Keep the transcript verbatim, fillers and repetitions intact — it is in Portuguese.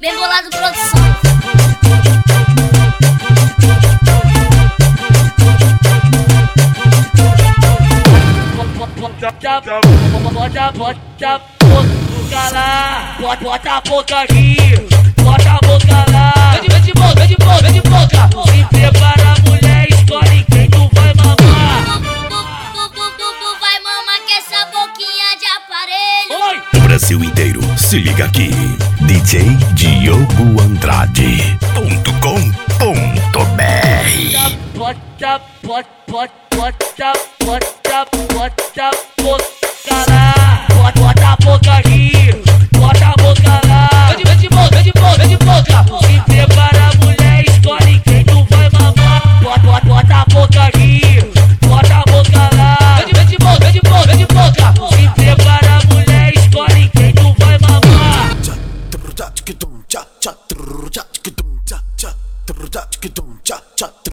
Bem Bolado Produção. Bota, bota, bota, boca lá, bota, bota a boca aqui, bota a boca lá. Vem de boca, vem de boca, vem de boca. Se prepara, mulher, escolhe quem tu vai mamar. Tu, tu, tu, tu, tu vai mamar com essa boquinha de aparelho. Oi! O Brasil inteiro, se liga aqui. D J Diogo Andrade ponto com ponto B R. Bota, bota, bota, bota, bota, bota, boca lá, bota, bota a boca aqui, bota a boca lá. Vem de boca, vem de boca, vem de boca. Se prepara, mulher, escolhe quem tu vai mamar. Bota, bota, bota a boca aqui, bota a boca lá. Vem de boca, vem de boca, vem de boca. Se prepara, mulher, escolhe quem tu vai mamar. Cha cha